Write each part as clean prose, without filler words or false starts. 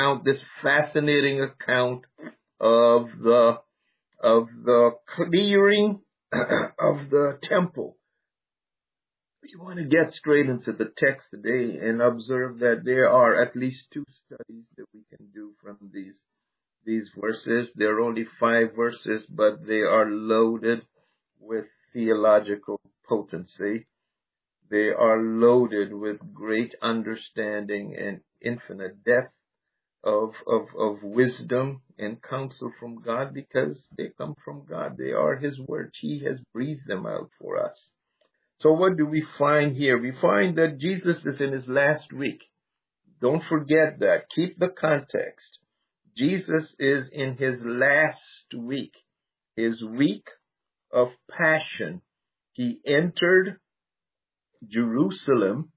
account, this fascinating account of the clearing of the temple. We want to get straight into the text today and observe that there are at least two studies that we can do from these verses. There are only 5 verses, but they are loaded with theological potency. They are loaded with great understanding and infinite depth of wisdom and counsel from God, because they come from God. They are His words. He has breathed them out for us. So what do we find here? We find that Jesus is in His last week. Don't forget that. Keep the context. Jesus is in His last week, His week of passion. He entered Jerusalem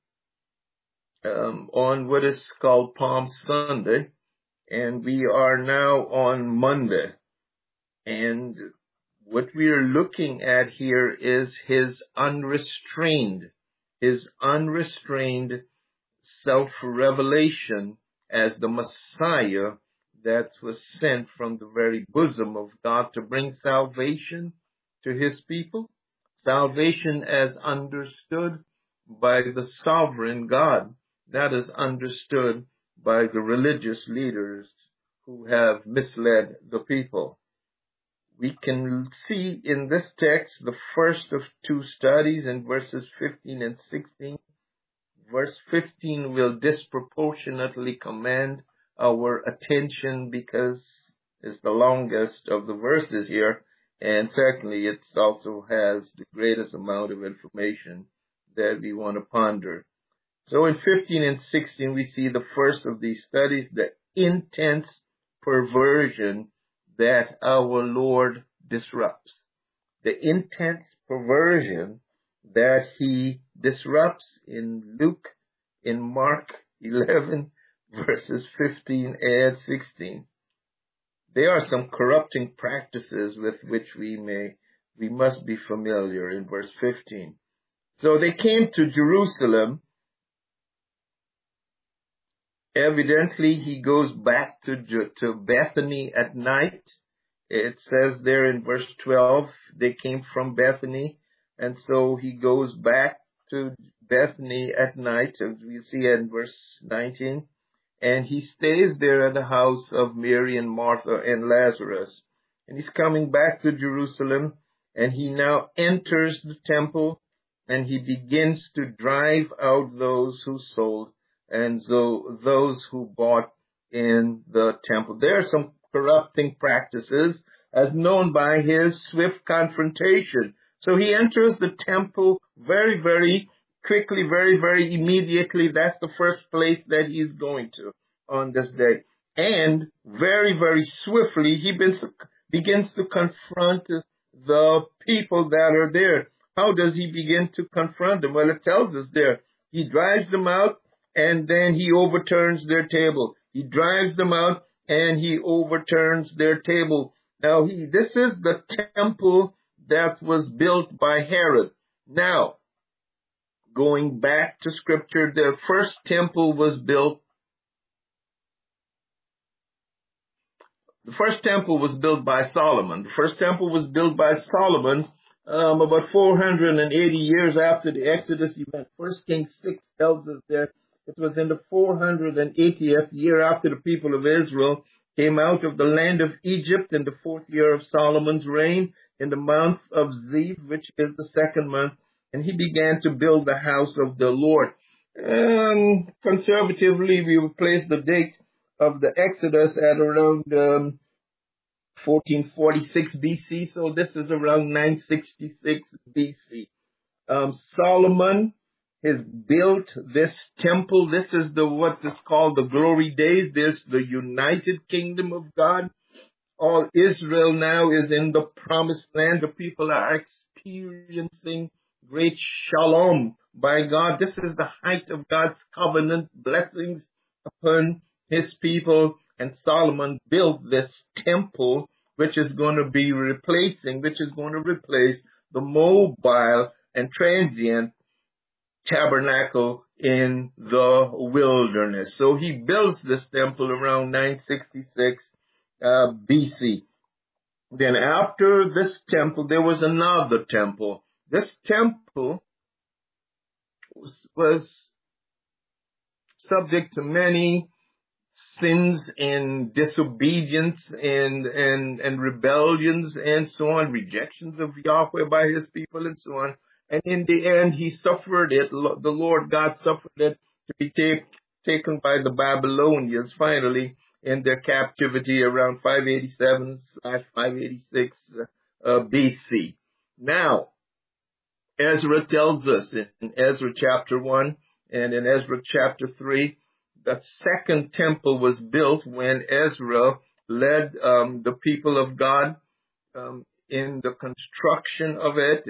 on what is called Palm Sunday, and we are now on Monday. And what we are looking at here is His unrestrained self-revelation as the Messiah that was sent from the very bosom of God to bring salvation to His people. Salvation as understood by the sovereign God, that is understood by the religious leaders who have misled the people. We can see in this text the first of 2 studies in verses 15 and 16. Verse 15 will disproportionately command our attention because it's the longest of the verses here, and certainly it also has the greatest amount of information that we want to ponder. So in 15 and 16 we see the first of these studies, the intense perversion that our Lord disrupts. The intense perversion that He disrupts in Mark 11 verses 15 and 16. There are some corrupting practices with which we must be familiar in verse 15. So they came to Jerusalem. Evidently, He goes back to Bethany at night. It says there in verse 12, they came from Bethany. And so He goes back to Bethany at night, as we see in verse 19. And He stays there at the house of Mary and Martha and Lazarus. And He's coming back to Jerusalem, and He now enters the temple, and He begins to drive out those who sold and so those who bought in the temple. There are some corrupting practices as known by His swift confrontation. So He enters the temple very, very quickly, very, very immediately. That's the first place that He's going to on this day. And very, very swiftly, He begins to confront the people that are there. How does He begin to confront them? Well, it tells us there. He drives them out, and then He overturns their table. He drives them out, and He overturns their table. Now, this is the temple that was built by Herod. Now, going back to Scripture, the first temple was built. The first temple was built by Solomon. The first temple was built by Solomon about 480 years after the Exodus event. 1 Kings 6 tells us there it was in the 480th year after the people of Israel came out of the land of Egypt in the 4th year of Solomon's reign in the month of Ziv, which is the 2nd month, and he began to build the house of the Lord. Conservatively, we will place the date of the Exodus at around 1446 BC, so this is around 966 BC. Solomon has built this temple. This is what is called the glory days. There's the united kingdom of God. All Israel now is in the promised land. The people are experiencing great shalom by God. This is the height of God's covenant blessings upon His people. And Solomon built this temple, which is going to replace the mobile and transient tabernacle in the wilderness. So he builds this temple around 966 BC. Then after this temple, there was another temple. This temple was subject to many sins and disobedience and rebellions and so on, rejections of Yahweh by his people and so on. And in the end, he suffered it. The Lord God suffered it to be taken by the Babylonians finally in their captivity around 587/586 BC. Now, Ezra tells us in Ezra chapter 1 and in Ezra chapter 3, the second temple was built when Ezra led the people of God in the construction of it.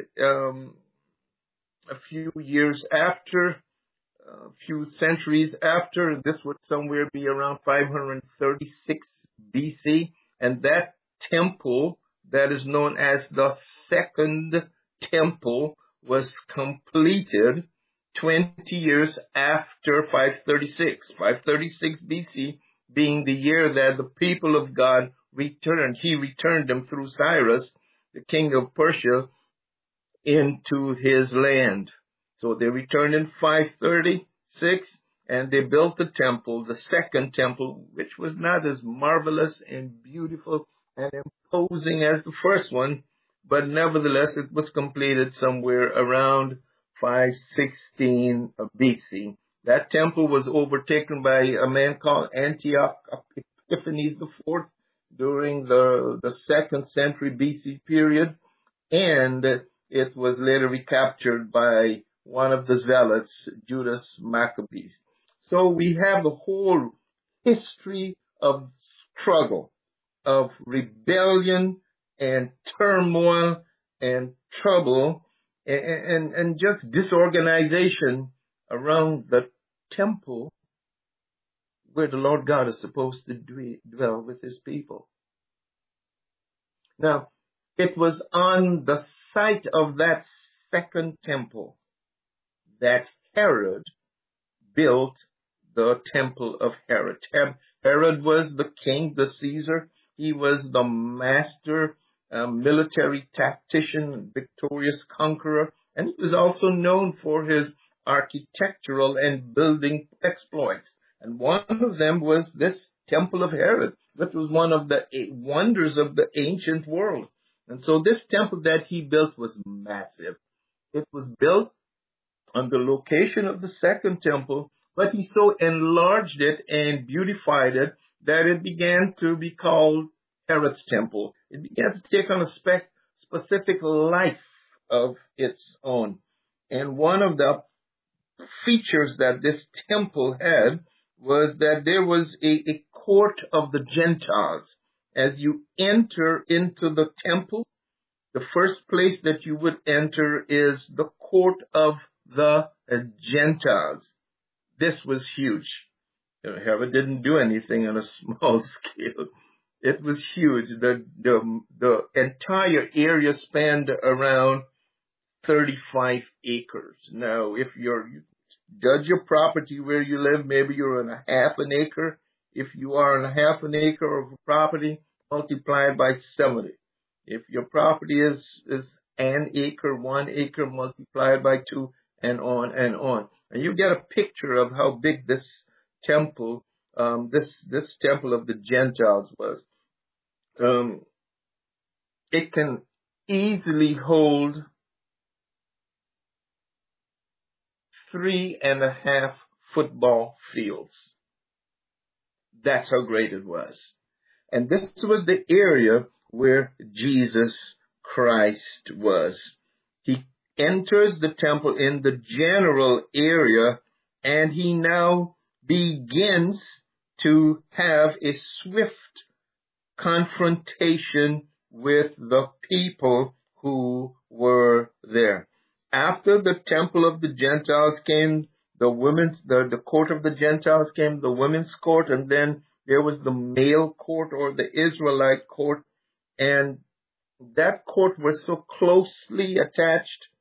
A few years after, a few centuries after, this would somewhere be around 536 BC, and that temple that is known as the second temple was completed 20 years after 536. 536 BC being the year that the people of God returned. He returned them through Cyrus, the king of Persia, into his land. So they returned in 536 and they built the temple, the second temple, which was not as marvelous and beautiful and imposing as the first one, but nevertheless it was completed somewhere around 516 BC. That temple was overtaken by a man called Antioch Epiphanes IV during the 2nd century BC period, and it was later recaptured by one of the zealots, Judas Maccabees. So we have the whole history of struggle, of rebellion and turmoil and trouble and just disorganization around the temple where the Lord God is supposed to dwell with his people. Now, it was on the site of that second temple that Herod built the temple of Herod. Herod was the king, the Caesar. He was the master military tactician, victorious conqueror, and he was also known for his architectural and building exploits. And one of them was this temple of Herod, which was one of the wonders of the ancient world. And so this temple that he built was massive. It was built on the location of the second temple, but he so enlarged it and beautified it that it began to be called Herod's temple. It began to take on a specific life of its own. And one of the features that this temple had was that there was a court of the Gentiles. As you enter into the temple, the first place that you would enter is the court of the Gentiles. This was huge. Herod didn't do anything on a small scale. It was huge. The entire area spanned around 35 acres. Now, if you judge your property where you live, maybe you're on a half an acre. If you are on a half an acre of a property, multiply it by 70. If your property is an acre, 1 acre, multiply it by 2, and on and on. And you get a picture of how big this temple, this temple of the Gentiles was. It can easily hold 3.5 football fields. That's how great it was. And this was the area where Jesus Christ was. He enters the temple in the general area, and he now begins to have a swift confrontation with the people who were there. After the temple of the Gentiles came the court of the Gentiles came the women's court, and then there was the male court or the Israelite court, and that court was so closely attached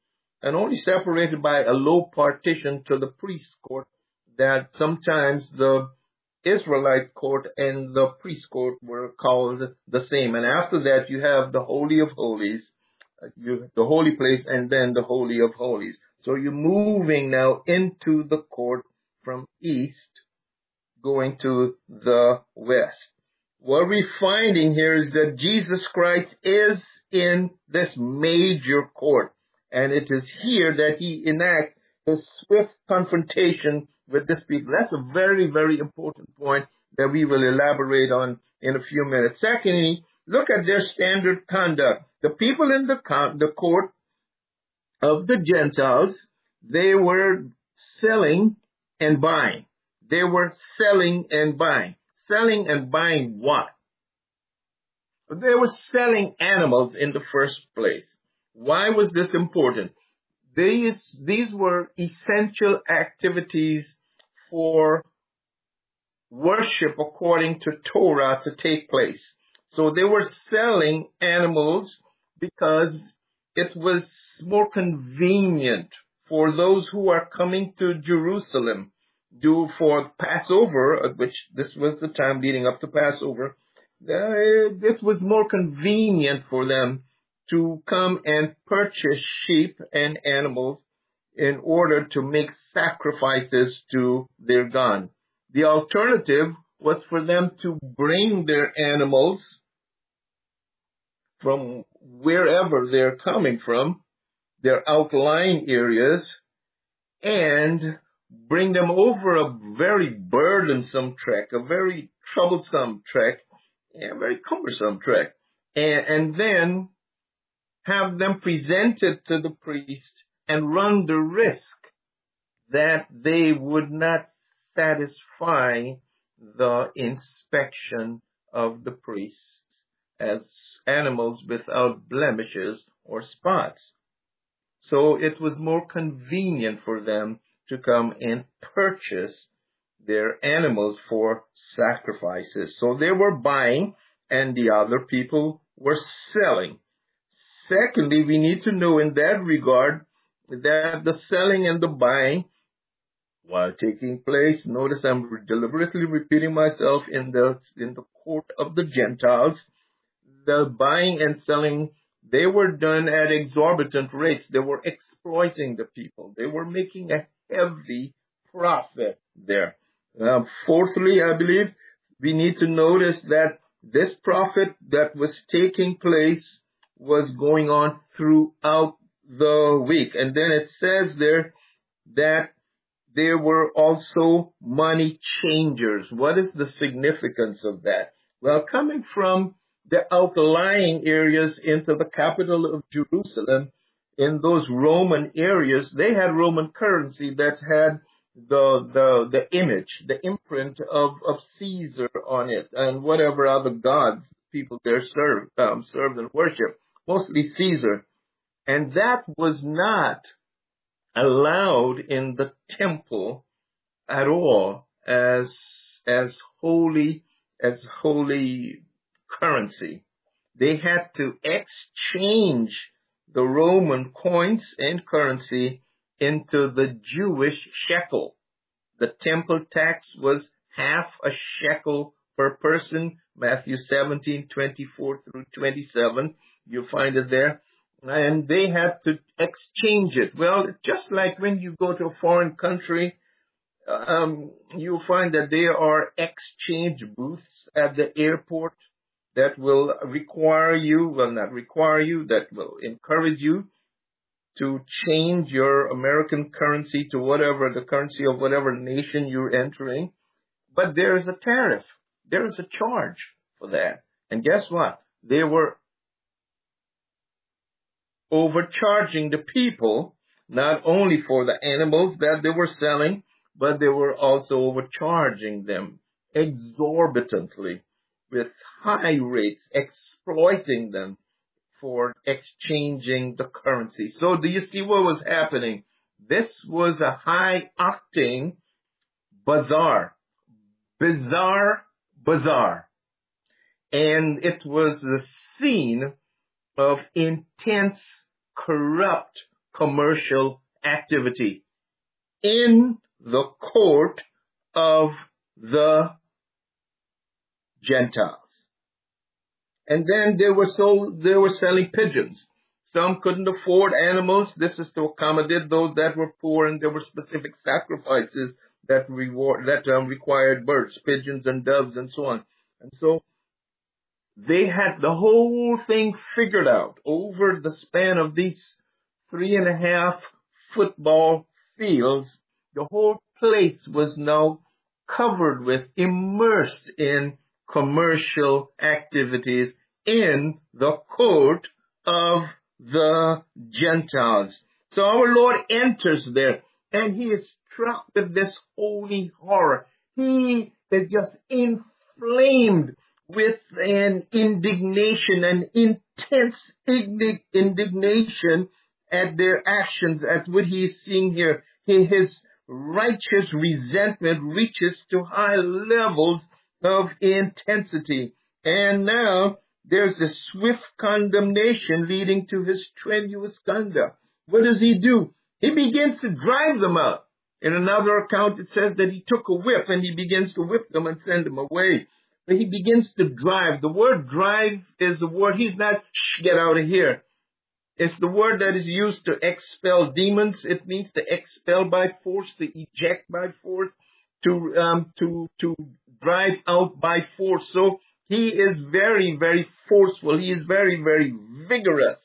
and only separated by a low partition to the priest's court, that sometimes the Israelite court and the priest court were called the same. And after that, you have the Holy of Holies, the holy place, and then the Holy of Holies. So you're moving now into the court from east, going to the west. What we're finding here is that Jesus Christ is in this major court, and it is here that he enacts his swift confrontation with this people. That's a very, very important point that we will elaborate on in a few minutes. Secondly, look at their standard conduct. The people in the court of the Gentiles, they were selling and buying. They were selling and buying. Selling and buying what? They were selling animals in the first place. Why was this important? These were essential activities for worship according to Torah to take place. So they were selling animals because it was more convenient for those who are coming to Jerusalem for Passover, which this was the time leading up to Passover. It was more convenient for them to come and purchase sheep and animals in order to make sacrifices to their God. The alternative was for them to bring their animals from wherever they're coming from, their outlying areas, and bring them over a very burdensome trek, a very troublesome trek, a very cumbersome trek, and then have them presented to the priest and run the risk that they would not satisfy the inspection of the priests as animals without blemishes or spots. So it was more convenient for them to come and purchase their animals for sacrifices. So they were buying and the other people were selling. Secondly, we need to know in that regard that the selling and the buying, while taking place, notice I'm deliberately repeating myself, in the court of the Gentiles, the buying and selling, they were done at exorbitant rates. They were exploiting the people. They were making a heavy profit there. Fourthly, I believe we need to notice that this profit that was taking place was going on throughout the week. And then it says there that there were also money changers. What is the significance of that? Well, coming from the outlying areas into the capital of Jerusalem, in those Roman areas, they had Roman currency that had the image, the imprint of Caesar on it, and whatever other gods people there served and worshiped, mostly Caesar. And that was not allowed in the temple at all as holy currency. They had to exchange the Roman coins and currency into the Jewish shekel. The temple tax was half a shekel per person, Matthew 17:24 through 27. You'll find it there. And they had to exchange it. Well, just like when you go to a foreign country, you'll find that there are exchange booths at the airport that will that will encourage you to change your American currency to the currency of whatever nation you're entering. But there is a tariff. There is a charge for that. And guess what? They were overcharging the people, not only for the animals that they were selling, but they were also overcharging them exorbitantly with high rates, exploiting them for exchanging the currency. So do you see what was happening? This was a high-octane bazaar. Bazaar. And it was the scene of intense, corrupt commercial activity in the court of the Gentiles. And then they were selling pigeons. Some couldn't afford animals. This is to accommodate those that were poor, and there were specific sacrifices that required birds, pigeons and doves and so on. And so they had the whole thing figured out over the span of these 3.5 football fields. The whole place was now covered with, immersed in commercial activities in the court of the Gentiles. So our Lord enters there, and he is struck with this holy horror. He is just inflamed with an indignation, an intense indignation at their actions, at what he is seeing here. His righteous resentment reaches to high levels of intensity. And now there's a swift condemnation leading to his strenuous conduct. What does he do? He begins to drive them out. In another account, it says that he took a whip and he begins to whip them and send them away. But he begins to drive. The word drive is a word, he's not, shh, get out of here. It's the word that is used to expel demons. It means to expel by force, to eject by force, to drive out by force. So he is very, very forceful. He is very, very vigorous.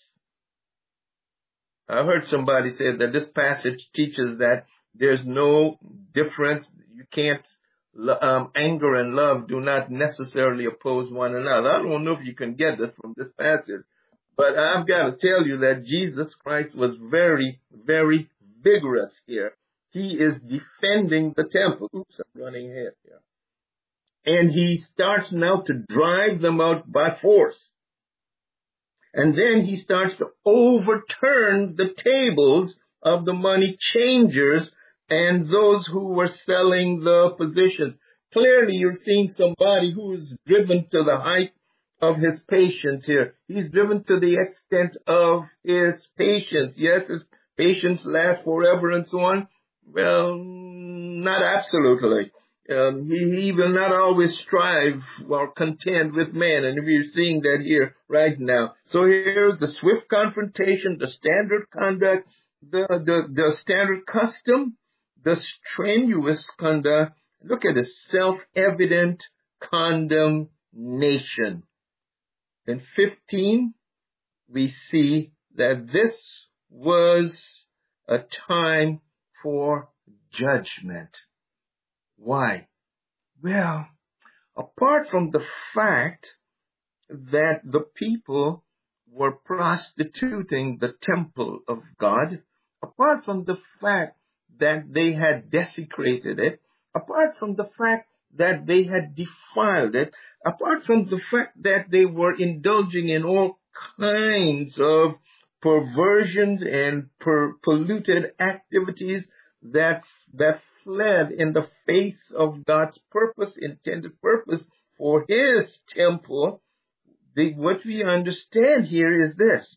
I heard somebody say that this passage teaches that there's no difference. You can't, anger and love do not necessarily oppose one another. I don't know if you can get this from this passage, but I've got to tell you that Jesus Christ was very, very vigorous here. He is defending the temple. Oops, I'm running ahead here. And he starts now to drive them out by force. And then he starts to overturn the tables of the money changers and those who were selling the positions. Clearly, you're seeing somebody who is driven to the height of his patience here. He's driven to the extent of his patience. Yes, his patience lasts forever and so on. Well, not absolutely. He will not always strive or contend with man, and we're seeing that here right now. So here's the swift confrontation, the standard conduct, the standard custom, the strenuous conduct. Look at the self-evident condemnation. In 15, we see that this was a time for judgment. Why? Well, apart from the fact that the people were prostituting the temple of God, apart from the fact that they had desecrated it, apart from the fact that they had defiled it, apart from the fact that they were indulging in all kinds of perversions and polluted activities that fled in the face of God's intended purpose for his temple, what we understand here is this.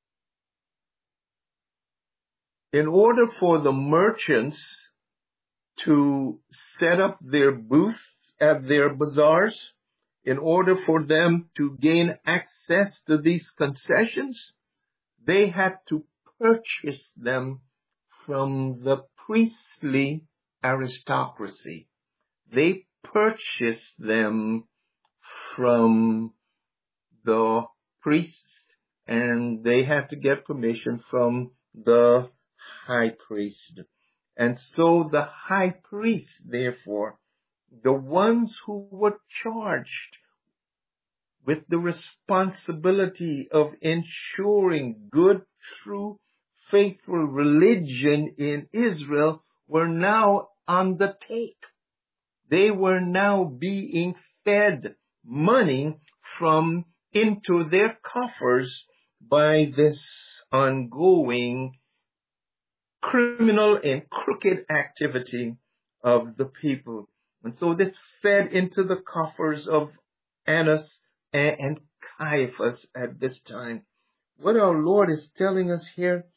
In order for the merchants to set up their booths at their bazaars, in order for them to gain access to these concessions, they had to purchase them from the priestly aristocracy. They purchased them from the priests, and they had to get permission from the high priest. And so the high priest, therefore, the ones who were charged with the responsibility of ensuring good, true, faithful religion in Israel, were now on the take. They were now being fed money from into their coffers by this ongoing criminal and crooked activity of the people. And so this fed into the coffers of Annas and Caiaphas at this time. What our Lord is telling us here,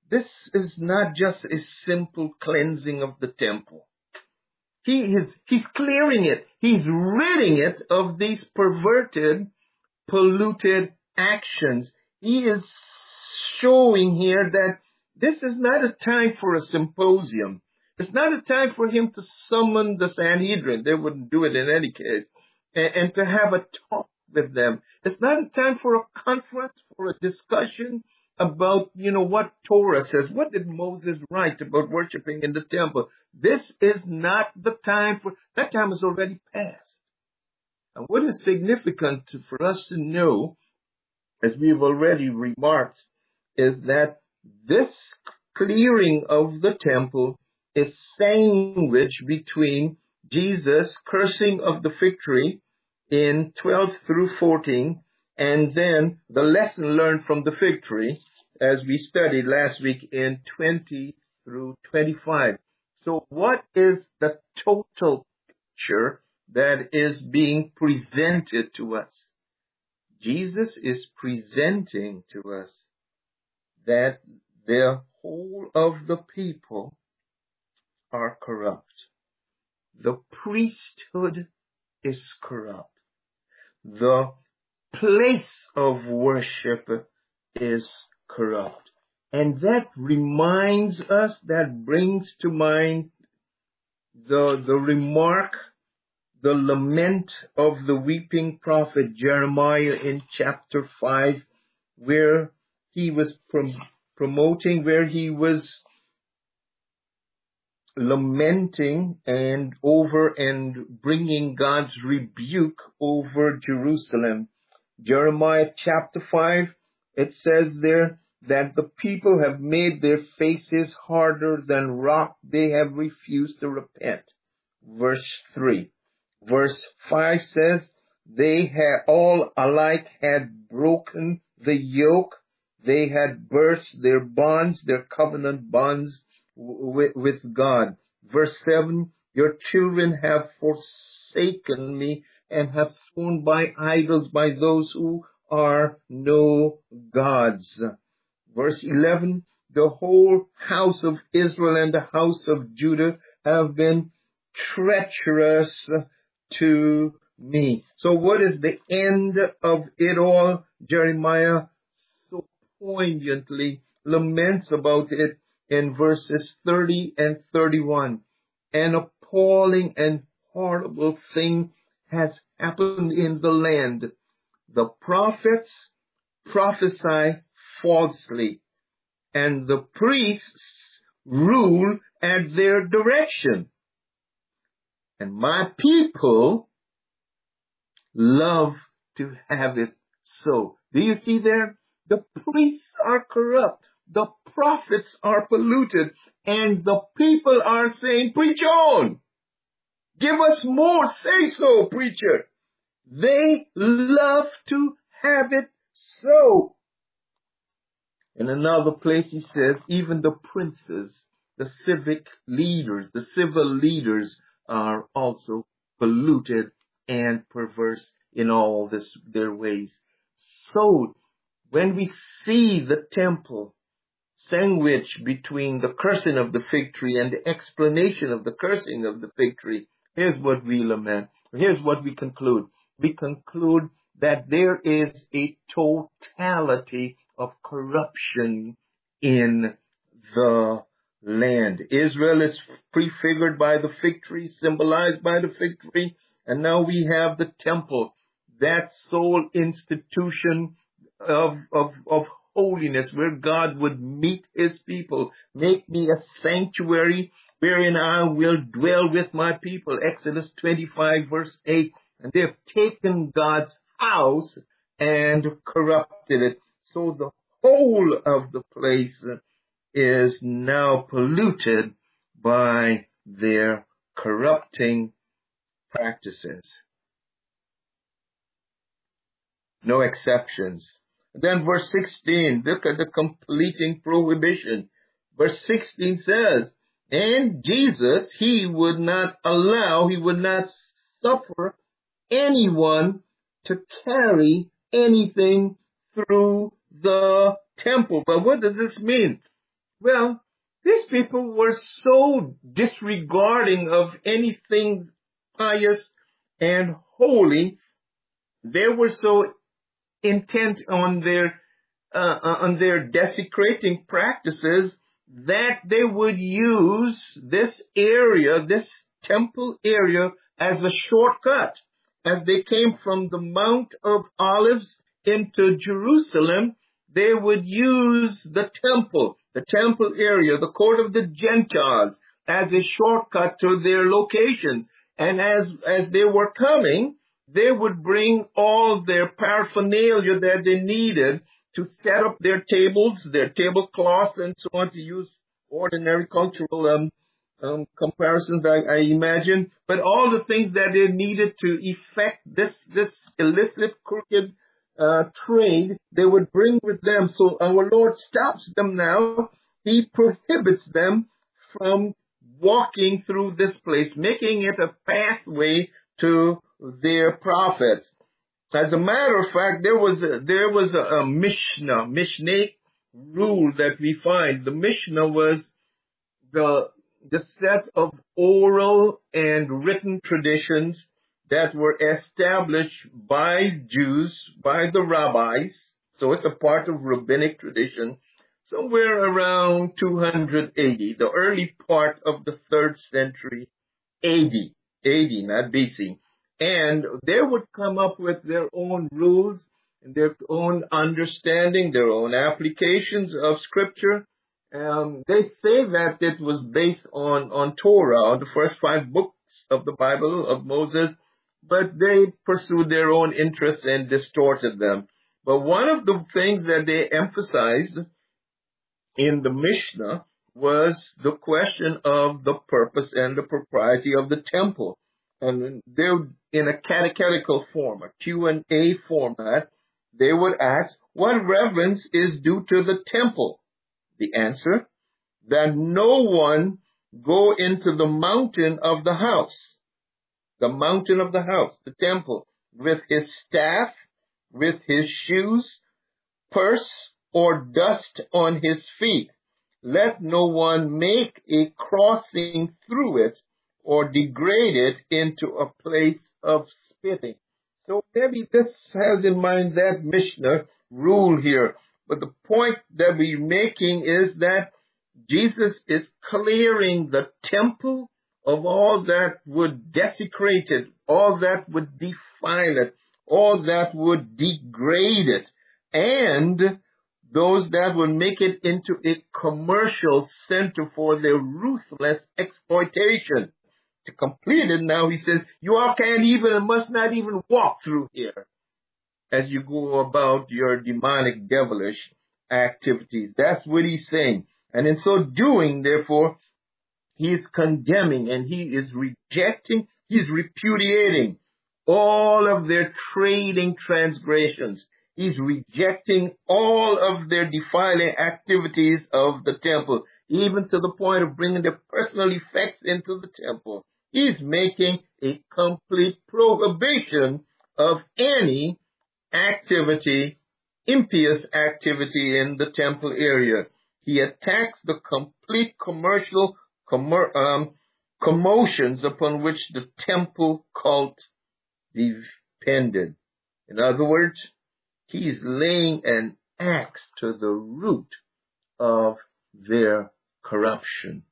this is not just a simple cleansing of the temple. He's clearing it. He's ridding it of these perverted, polluted actions. He is showing here that this is not a time for a symposium. It's not a time for him to summon the Sanhedrin. They wouldn't do it in any case. And to have a talk with them. It's not a time for a conference, for a discussion about, what Torah says. What did Moses write about worshiping in the temple? This is not the time that time is already past. And what is significant for us to know, as we've already remarked, is that this clearing of the temple is sandwiched between Jesus' cursing of the fig tree in 12 through 14, and then the lesson learned from the fig tree, as we studied last week in 20 through 25. So what is the total picture that is being presented to us? Jesus is presenting to us that the whole of the people are corrupt. The priesthood is corrupt. The place of worship is corrupt. And that reminds us, that brings to mind the remark, the lament of the weeping prophet Jeremiah in chapter 5, where he was promoting, where he was lamenting and bringing God's rebuke over Jerusalem. Jeremiah chapter 5, it says there that the people have made their faces harder than rock. They have refused to repent. Verse 3. Verse 5 says, they had all alike had broken the yoke. They had burst their bonds, their covenant bonds with God. Verse 7, your children have forsaken me and have sworn by idols, by those who are no gods. Verse 11, the whole house of Israel and the house of Judah have been treacherous to me. So what is the end of it all? Jeremiah so poignantly laments about it in verses 30 and 31. An appalling and horrible thing has happened in the land. The prophets prophesy falsely, and the priests rule at their direction. And my people love to have it so. Do you see there? The priests are corrupt. The prophets are polluted. And the people are saying, preach on. Give us more. Say so, preacher. They love to have it so. In another place he says, even the princes, the civic leaders, the civil leaders are also polluted and perverse in all their ways. So when we see the temple sandwiched between the cursing of the fig tree and the explanation of the cursing of the fig tree, here's what we lament. Here's what we conclude. We conclude that there is a totality of corruption in the land. Israel is prefigured by the fig tree, symbolized by the fig tree, and now we have the temple, that sole institution of holiness where God would meet his people. Make me a sanctuary wherein I will dwell with my people. Exodus 25 verse 8. And they've taken God's house and corrupted it. So the whole of the place is now polluted by their corrupting practices. No exceptions. Then verse 16, look at the completing prohibition. Verse 16 says, and Jesus, he would not suffer anyone to carry anything through the temple. But what does this mean? Well, these people were so disregarding of anything pious and holy. They were so intent on their desecrating practices that they would use this area, this temple area, as a shortcut. As they came from the Mount of Olives into Jerusalem, they would use the temple area, the court of the Gentiles, as a shortcut to their locations. And as they were coming, they would bring all their paraphernalia that they needed to set up their tables, their tablecloths, and so on, to use ordinary cultural comparisons, I imagine. But all the things that they needed to effect this illicit, crooked trade, they would bring with them. So our Lord stops them now. He prohibits them from walking through this place, making it a pathway to their prophets. As a matter of fact, there was a Mishnah rule that we find. The Mishnah was the set of oral and written traditions that were established by Jews, by the rabbis. So it's a part of rabbinic tradition, somewhere around 280, the early part of the 3rd century AD, not BC. And they would come up with their own rules, their own understanding, their own applications of Scripture. They say that it was based on Torah, on the first 5 books of the Bible of Moses, but they pursued their own interests and distorted them. But one of the things that they emphasized in the Mishnah was the question of the purpose and the propriety of the temple. And they, in a catechetical form, a Q&A format, they would ask, what reverence is due to the temple? The answer, that no one go into the mountain of the house, the temple, with his staff, with his shoes, purse, or dust on his feet. Let no one make a crossing through it or degrade it into a place of spitting. So maybe this has in mind that Mishnah rule here. But the point that we're making is that Jesus is clearing the temple of all that would desecrate it, all that would defile it, all that would degrade it, and those that would make it into a commercial center for their ruthless exploitation. To complete it now, he says, you all can't even and must not even walk through here as you go about your demonic, devilish activities. That's what he's saying. And in so doing, therefore, he is condemning and he is rejecting, he's repudiating all of their trading transgressions. He's rejecting all of their defiling activities of the temple, even to the point of bringing their personal effects into the temple. He's making a complete prohibition of any activity, impious activity in the temple area. He attacks the complete commercial commotions upon which the temple cult depended. In other words, he is laying an axe to the root of their corruption.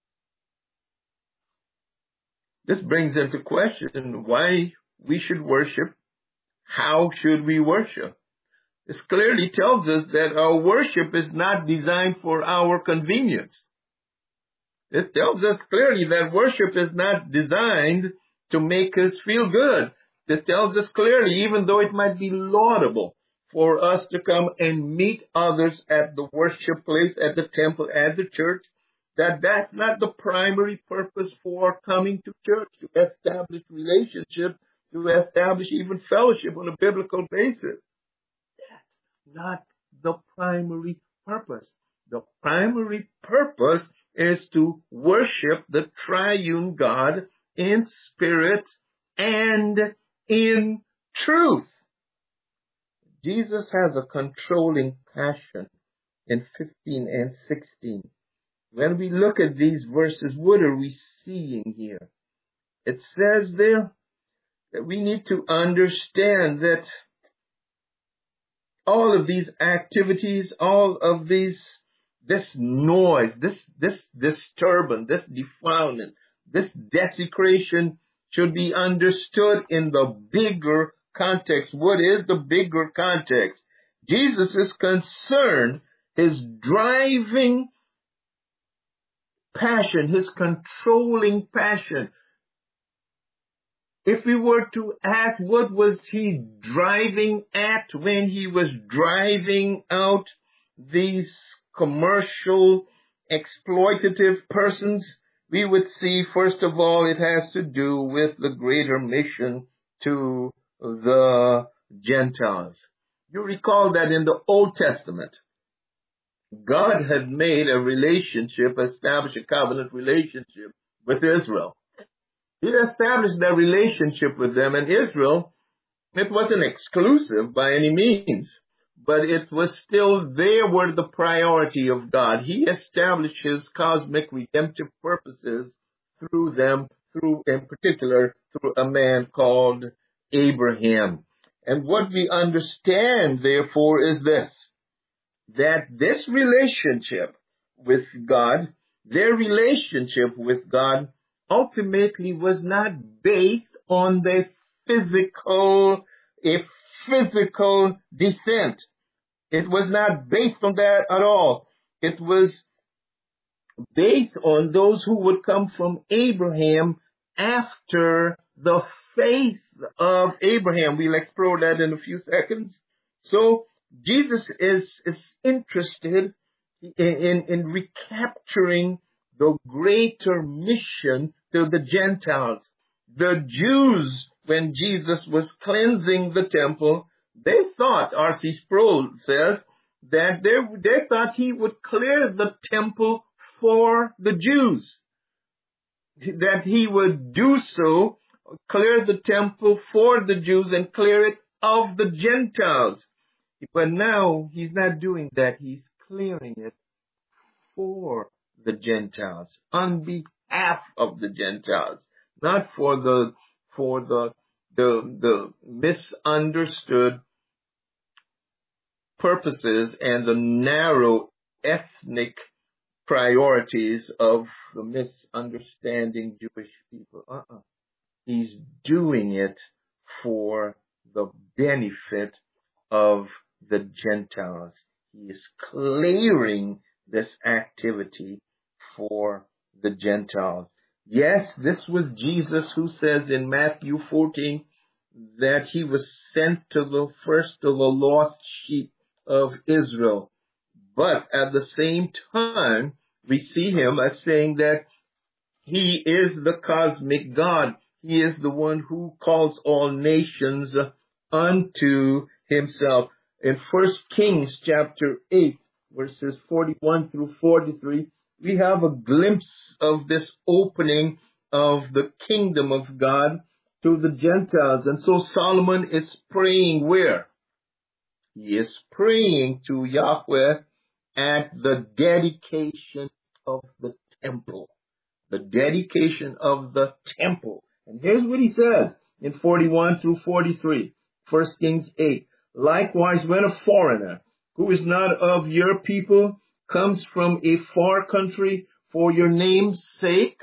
This brings into question why we should worship. How should we worship? This clearly tells us that our worship is not designed for our convenience. It tells us clearly that worship is not designed to make us feel good. It tells us clearly, even though it might be laudable for us to come and meet others at the worship place, at the temple, at the church, that's not the primary purpose for coming to church, to establish relationships, to establish even fellowship on a biblical basis. That's not the primary purpose. The primary purpose is to worship the triune God in spirit and in truth. Jesus has a controlling passion in 15 and 16. When we look at these verses, what are we seeing here? It says there that we need to understand that all of these activities, all of this noise, this disturbance, this defilement, this desecration should be understood in the bigger context. What is the bigger context? Jesus is concerned, his driving passion, his controlling passion. If we were to ask what was he driving at when he was driving out these commercial exploitative persons, we would see, first of all, it has to do with the greater mission to the Gentiles. You recall that in the Old Testament, God had made a relationship, established a covenant relationship with Israel. He established that relationship with them, and Israel, it wasn't exclusive by any means, but it was still, they were the priority of God. He established his cosmic redemptive purposes through them, in particular, through a man called Abraham. And what we understand, therefore, is this, that this relationship with God, their relationship with God, ultimately was not based on a physical descent. It was not based on that at all. It was based on those who would come from Abraham after the faith of Abraham. We'll explore that in a few seconds. So Jesus is interested in recapturing the greater mission to the Gentiles. The Jews, when Jesus was cleansing the temple, they thought, R.C. Sproul says, that they thought he would clear the temple for the Jews, that he would do so, clear the temple for the Jews and clear it of the Gentiles. But now he's not doing that. He's clearing it for the Gentiles, on behalf of the Gentiles, not for the misunderstood purposes and the narrow ethnic priorities of the misunderstanding Jewish people. He's doing it for the benefit of the Gentiles. He is clearing this activity for the Gentiles. Yes, this was Jesus who says in Matthew 14 that he was sent to the lost sheep of Israel. But at the same time, we see him as saying that he is the cosmic God. He is the one who calls all nations unto himself. In 1 Kings chapter 8, verses 41 through 43, we have a glimpse of this opening of the kingdom of God to the Gentiles. And so Solomon is praying where? He is praying to Yahweh at the dedication of the temple. The dedication of the temple. And here's what he says in 41 through 43, 1 Kings 8. Likewise, when a foreigner who is not of your people comes from a far country for your name's sake,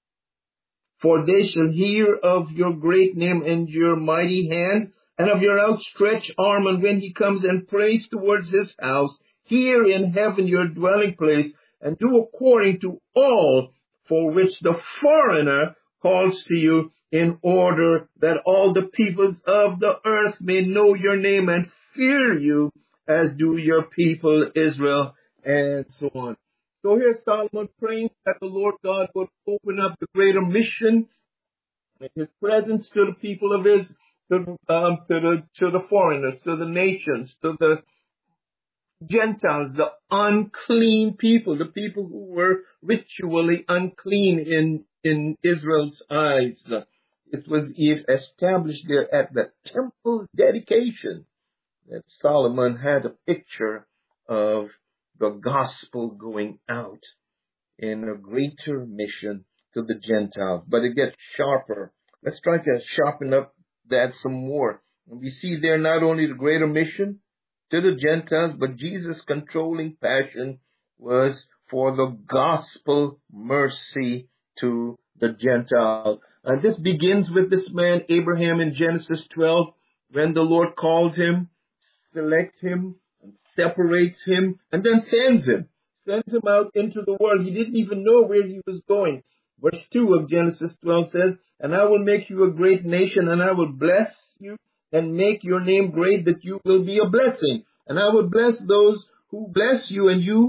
for they shall hear of your great name and your mighty hand and of your outstretched arm, and when he comes and prays towards his house, here in heaven your dwelling place, and do according to all for which the foreigner calls to you, in order that all the peoples of the earth may know your name and fear you, as do your people Israel, and so on. So here's Solomon praying that the Lord God would open up the greater mission and his presence to the people of Israel, to the foreigners, to the nations, to the Gentiles, the unclean people, the people who were ritually unclean in Israel's eyes. It was established there at the temple dedication that Solomon had a picture of the gospel going out. in a greater mission to the Gentiles. But it gets sharper. Let's try to sharpen up that some more. And we see there not only the greater mission to the Gentiles, but Jesus' controlling passion was for the gospel mercy to the Gentiles. And this begins with this man, Abraham, in Genesis 12, when the Lord calls him, selects him, and separates him, and then sends him out into the world. He didn't even know where he was going. Verse 2 of Genesis 12 says, "And I will make you a great nation, and I will bless you and make your name great, that you will be a blessing. And I will bless those who bless you,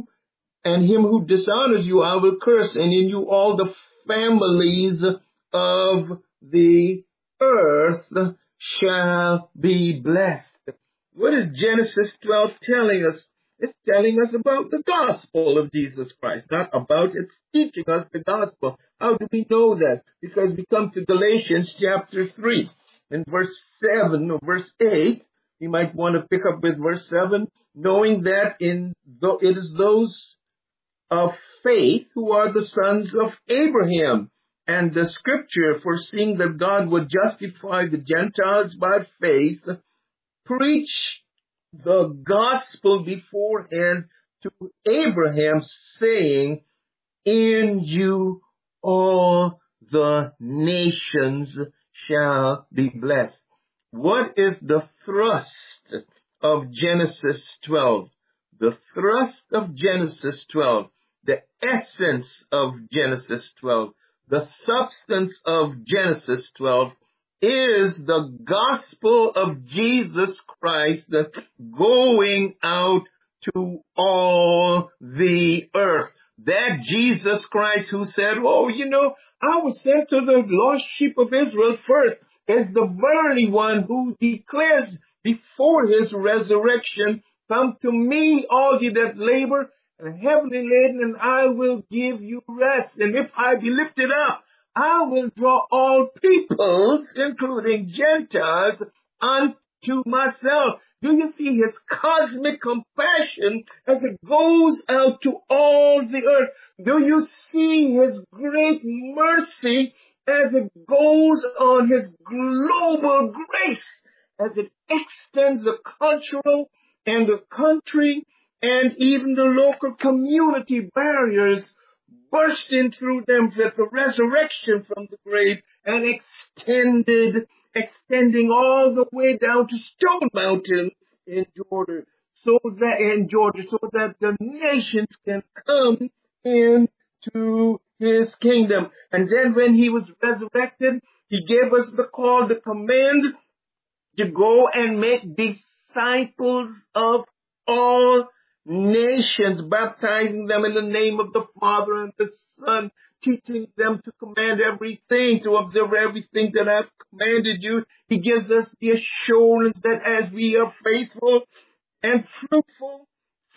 and him who dishonors you I will curse, and in you all the families of the earth shall be blessed." What is Genesis 12 telling us? It's telling us about the gospel of Jesus Christ, not about it's teaching us the gospel. How do we know that? Because we come to Galatians chapter 3, in verse 7 or verse 8. You might want to pick up with verse 7, knowing that it is those of faith who are the sons of Abraham. And the scripture, foreseeing that God would justify the Gentiles by faith, preached the gospel beforehand to Abraham, saying, "In you all the nations shall be blessed." What is the thrust of Genesis 12? The thrust of Genesis 12, the essence of Genesis 12, the substance of Genesis 12 is the gospel of Jesus Christ going out to all the earth. That Jesus Christ who said, "Oh, I was sent to the lost sheep of Israel first," is the very one who declares before his resurrection, "Come to me, all ye that labor and heavily laden, and I will give you rest. And if I be lifted up, I will draw all peoples, including Gentiles, unto myself." Do you see his cosmic compassion as it goes out to all the earth? Do you see his great mercy as it goes on, his global grace, as it extends the cultural and the country and even the local community barriers, bursting through them with the resurrection from the grave and extending all the way down to Stone Mountain in Georgia, so that the nations can come into his kingdom. And then when he was resurrected, he gave us the call, the command to go and make disciples of all nations, baptizing them in the name of the Father and the Son, teaching them to command everything, to observe everything that I've commanded you. He gives us the assurance that as we are faithful and fruitful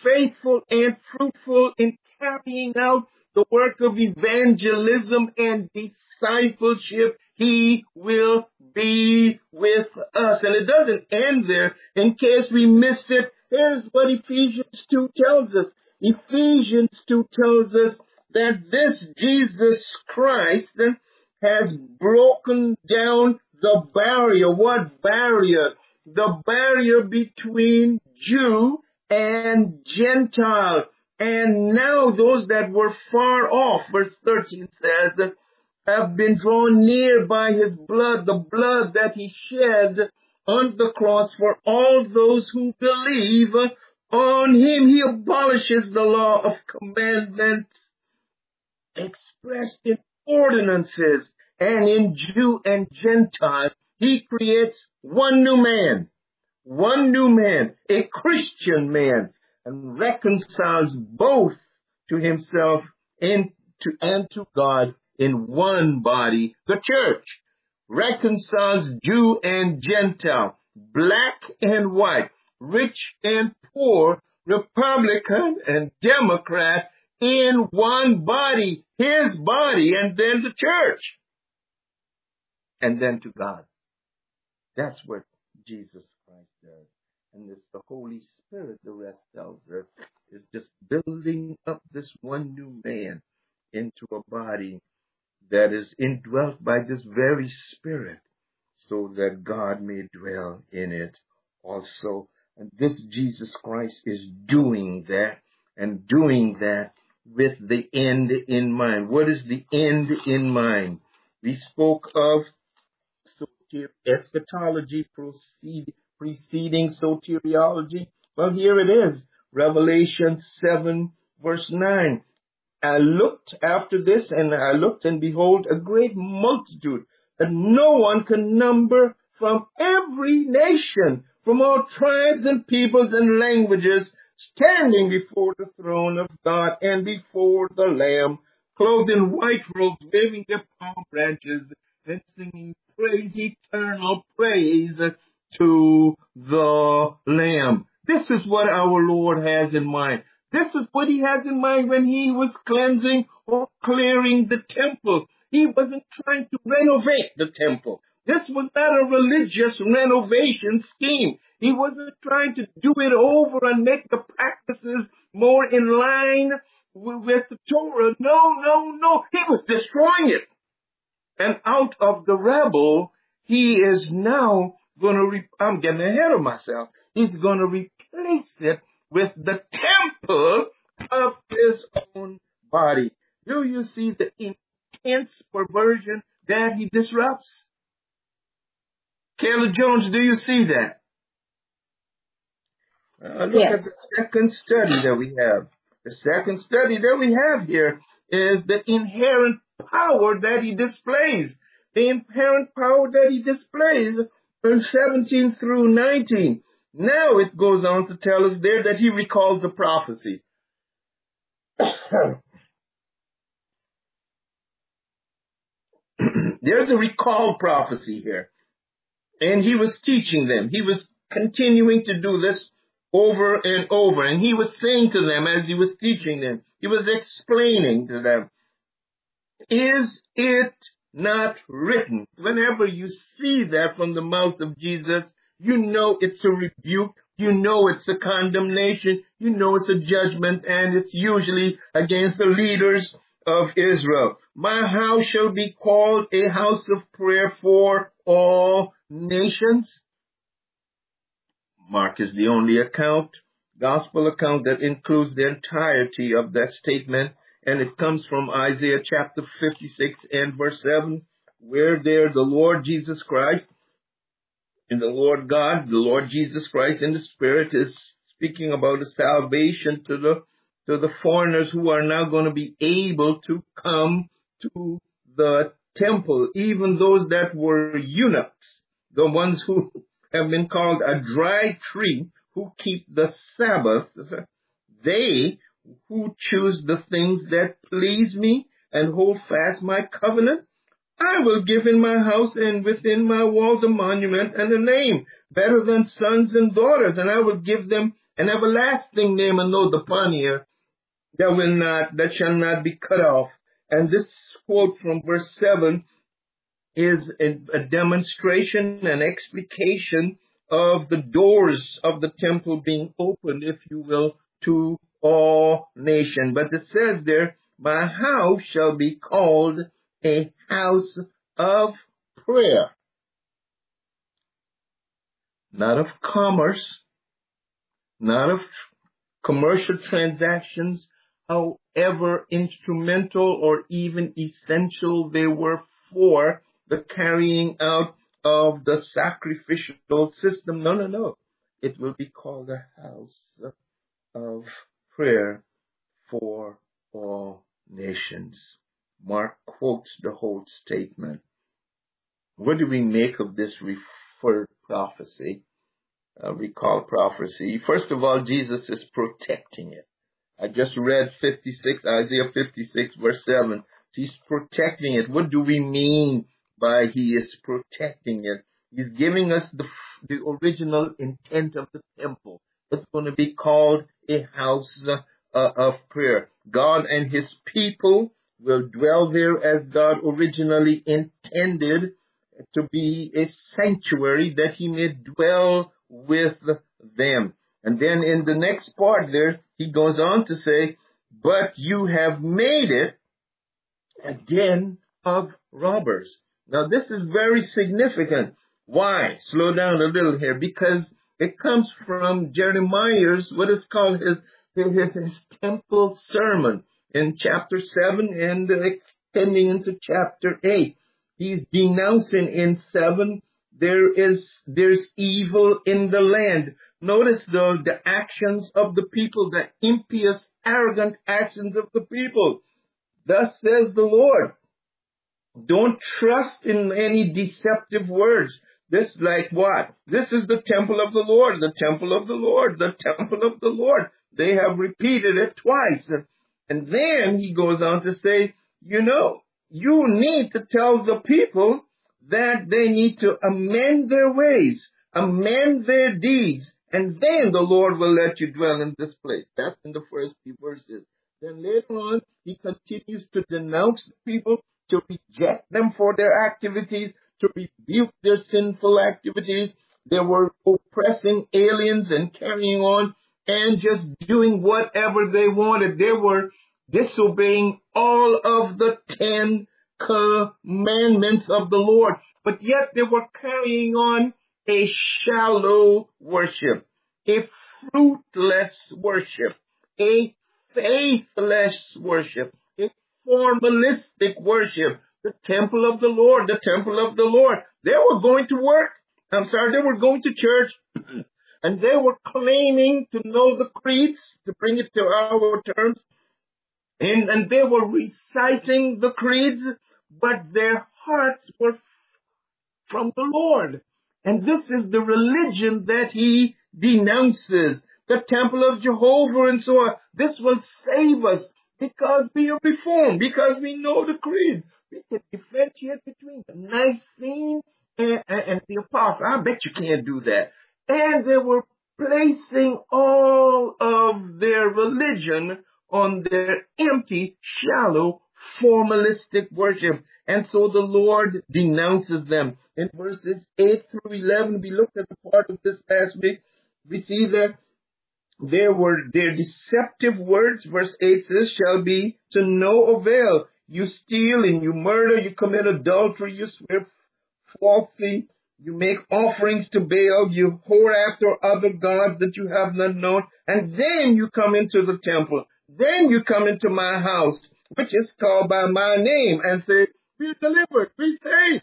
in carrying out the work of evangelism and discipleship, he will be with us. And it doesn't end there. In case we missed it, here's what Ephesians 2 tells us. Ephesians 2 tells us that this Jesus Christ has broken down the barrier. What barrier? The barrier between Jew and Gentile. And now those that were far off, verse 13 says, have been drawn near by his blood, the blood that he shed on the cross for all those who believe on him. He abolishes the law of commandments expressed in ordinances, and in Jew and Gentile, he creates one new man, a Christian man, and reconciles both to himself and to God in one body, the church. Reconciles Jew and Gentile, black and white, rich and poor, Republican and Democrat, in one body, his body, and then the church, and then to God. That's what Jesus Christ does. And it's the Holy Spirit, the rest tells her, is just building up this one new man. into a body that is indwelt by this very Spirit, so that God may dwell in it also. And this Jesus Christ is doing that, and doing that with the end in mind. What is the end in mind? We spoke of eschatology preceding soteriology. Well, here it is. Revelation 7 verse 9. I looked after this, and I looked, and behold, a great multitude that no one can number, from every nation, from all tribes and peoples and languages, standing before the throne of God and before the Lamb, clothed in white robes, waving their palm branches, and singing praise, eternal praise to the Lamb. This is what our Lord has in mind. This is what he has in mind when he was cleansing or clearing the temple. He wasn't trying to renovate the temple. This was not a religious renovation scheme. He wasn't trying to do it over and make the practices more in line with the Torah. No. He was destroying it. And out of the rubble, he is now going to, I'm getting ahead of myself. He's going to replace it with the temple of his own body. Do you see the intense perversion that he disrupts? Kayla Jones, do you see that? Look at the second study that we have. The second study that we have here is the inherent power that he displays. The inherent power that he displays in 17 through 19. Now it goes on to tell us there that he recalls a prophecy. There's a recall prophecy here. And he was teaching them. He was continuing to do this over and over. And he was saying to them as he was teaching them, he was explaining to them, is it not written? Whenever you see that from the mouth of Jesus, you know it's a rebuke. You know it's a condemnation. You know it's a judgment, and it's usually against the leaders of Israel. My house shall be called a house of prayer for all nations. Mark is the only gospel account that includes the entirety of that statement, and it comes from Isaiah chapter 56 and verse 7, where there the Lord Jesus Christ, and the Lord God, the Lord Jesus Christ in the Spirit is speaking about the salvation to the foreigners who are now going to be able to come to the temple, even those that were eunuchs, the ones who have been called a dry tree, who keep the Sabbath, they who choose the things that please me and hold fast my covenant, I will give in my house and within my walls a monument and a name better than sons and daughters, and I will give them an everlasting name, and no, the pun here, that shall not be cut off. And this quote from verse 7 is a demonstration, an explication of the doors of the temple being opened, if you will, to all nations. But it says there, my house shall be called a house of prayer, not of commerce, not of commercial transactions, however instrumental or even essential they were for the carrying out of the sacrificial system. No. It will be called a house of prayer for all nations. Mark quotes the whole statement. What do we make of this referred prophecy, recall prophecy? First of all, Jesus is protecting it. I just read Isaiah 56 verse 7. He's protecting it. What do we mean by he is protecting it? He's giving us the original intent of the temple. It's going to be called a house of prayer. God and his people will dwell there as God originally intended, to be a sanctuary that he may dwell with them. And then in the next part there, he goes on to say, but you have made it a den of robbers. Now this is very significant. Why? Slow down a little here, because it comes from Jeremiah's, what is called his temple sermon in chapter 7 and extending into chapter 8. He's denouncing in 7, there's evil in the land. Notice though the actions of the people, the impious, arrogant actions of the people. Thus says the Lord. Don't trust in any deceptive words. This like what? This is the temple of the Lord, the temple of the Lord, the temple of the Lord. They have repeated it twice. And then he goes on to say, you need to tell the people that they need to amend their ways, amend their deeds, and then the Lord will let you dwell in this place. That's in the first few verses. Then later on, he continues to denounce the people, to reject them for their activities, to rebuke their sinful activities. They were oppressing aliens and carrying on and just doing whatever they wanted. They were disobeying all of the 10 commandments of the Lord, but yet they were carrying on a shallow worship, a fruitless worship, a faithless worship, a formalistic worship. The temple of the Lord, the temple of the Lord. They were going to work. They were going to church. And they were claiming to know the creeds, to bring it to our terms. And they were reciting the creeds, but their hearts were from the Lord. And this is the religion that he denounces, the temple of Jehovah and so on. This will save us because we are reformed, because we know the creeds. We can differentiate between the Nicene and the Apostle. I bet you can't do that. And they were placing all of their religion on their empty, shallow, formalistic worship. And so the Lord denounces them. In verses 8 through 11, we looked at the part of this last week. We see that their deceptive words, verse 8 says, shall be to no avail. You steal and you murder, you commit adultery, you swear falsely, you make offerings to Baal, you whore after other gods that you have not known, and then you come into the temple. Then you come into my house, which is called by my name, and say, be delivered, be saved.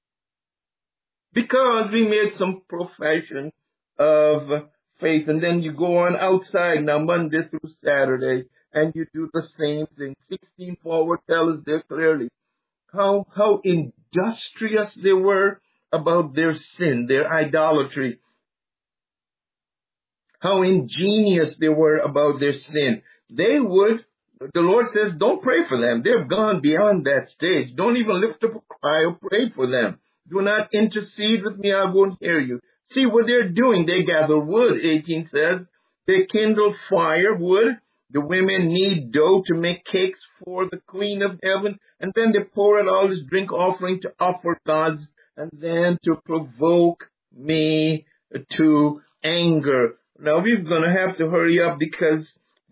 Because we made some profession of faith, and then you go on outside now Monday through Saturday, and you do the same thing. 16 forward tells us there clearly how industrious they were about their sin, their idolatry. How ingenious they were about their sin. The Lord says, don't pray for them. They've gone beyond that stage. Don't even lift up a cry or pray for them. Do not intercede with me, I won't hear you. See what they're doing. They gather wood, 18 says. They kindle firewood. The women knead dough to make cakes for the Queen of Heaven. And then they pour out all this drink offering to offer gods and then to provoke me to anger. Now we're going to have to hurry up because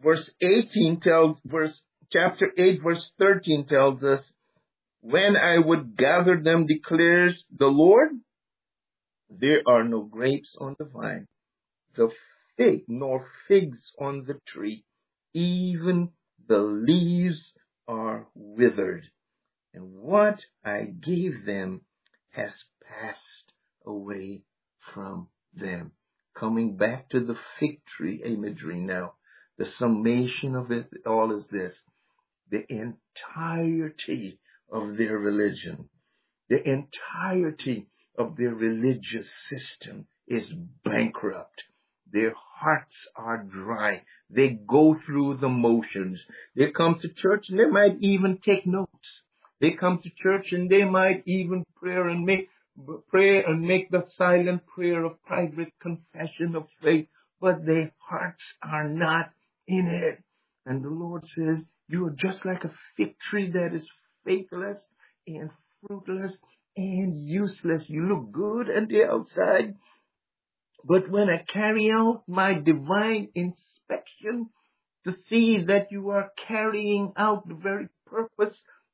chapter 8, verse 13 tells us, when I would gather them, declares the Lord, there are no grapes on the vine, nor figs on the tree. Even the leaves are withered. And what I gave them has passed away from them. Coming back to the fig tree imagery now, the summation of it all is this. The entirety of their religion, the entirety of their religious system is bankrupt. Their hearts are dry. They go through the motions. They come to church and they might even take notes. They come to church and they might even pray and make the silent prayer of private confession of faith, but their hearts are not in it. And the Lord says, you are just like a fig tree that is faithless and fruitless and useless. You look good on the outside, but when I carry out my divine inspection to see that you are carrying out the very purpose